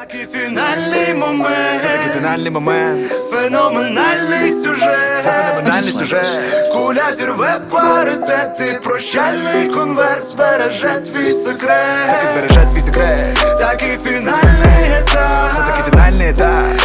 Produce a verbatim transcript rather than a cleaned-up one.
Такий фінальний момент, Це такий фінальний момент, феноменальний сюжет, це феноменальний сюжет. Куля зірве паритети, прощальний конверт збереже твій секрет. Так і збереже твій секрет. Такий фінальний етап, Це такий фінальний етап.